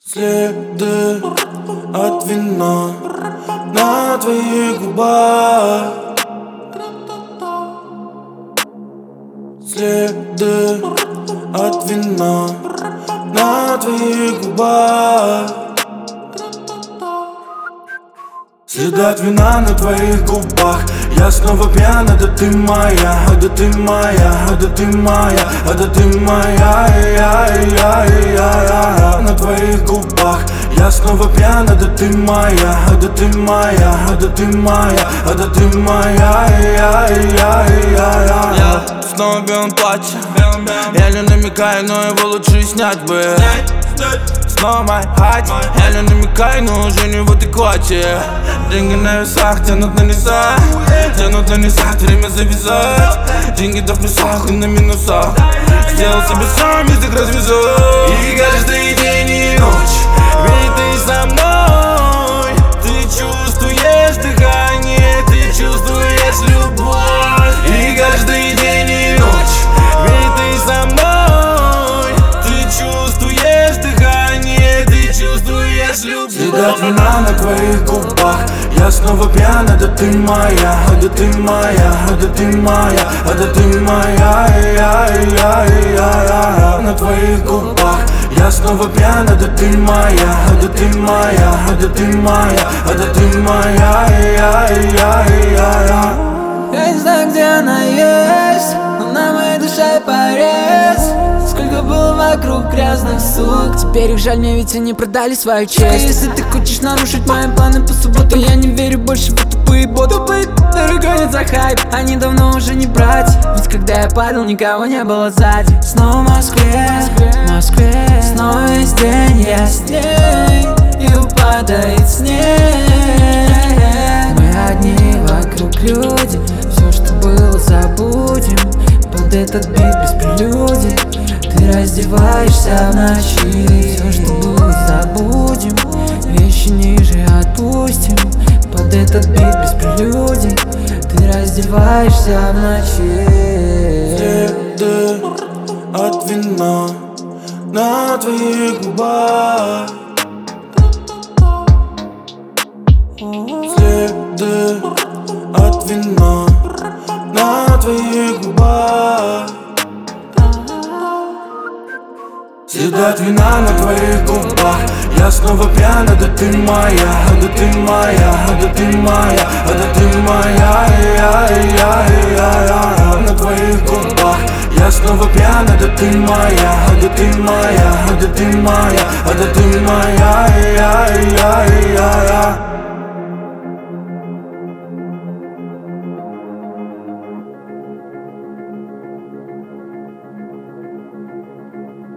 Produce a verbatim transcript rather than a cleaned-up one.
Следы от вина на твоих губах. Следы от вина на твоих губах. Следы от вина на твоих губах. Я снова пьян, да ты моя, да ты моя, да ты моя, да ты моя, я, я, я, я, на твоих губах. Я снова пьян, да ты моя, да ты моя, да ты моя, да ты моя, я, я, я, я. Я снова в белом платье. Я не намекаю, но его лучше снять бы. Снова мой хать. Я не намекаю, но уже не в адеквате. Деньги на весах тянут на низах. Тянут на низах, время завязать. Деньги да в плюсах и на минусах. Сделал себе сам, язык развязал. И каждый день и ночь ведь ты со мной. Ты чувствуешь дыхание, ты чувствуешь любовь. И каждый день и ночь ведь ты со мной. Ты чувствуешь дыхание, ты чувствуешь любовь. Следы от вина на твоих губах. Я снова пьян, да ты моя, да ты моя, да ты моя, да ты моя, я, я, я, я, на твоих губах. Я снова пьян, да ты моя, да ты моя, да ты моя, да ты моя, я, я, я, я. Я не знаю, где она есть, но на моей душе порез. Сколько было вокруг грязных сук, теперь их жаль, мне ведь они продали свою честь. Если ты хочешь нарушить мои планы по субботам, я не верю больше в тупые боты. Тупые боты гонят за хайп, они давно уже не братья. Ведь когда я падал, никого не было сзади. Снова в Москве, в Москве, снова весь день я с ней, и упадает снег. Мы одни, вокруг люди, все, что было, забудем. Под этот бит без прелюдий ты раздеваешься в ночи. Все, что было, забудем. Вещи ниже отпустим. Под этот бит без прелюдий ты раздеваешься в ночи. Следы от вина на твоих губах. Следы от вина на твоих губах. Следы от вина на твоих губах. Я снова пьян, да ты моя, да ты моя, да ты моя, да ты моя, я, я, я, я, на твоих губах. Я снова пьян, да ты моя, да ты моя, да ты моя, да ты моя, я, я.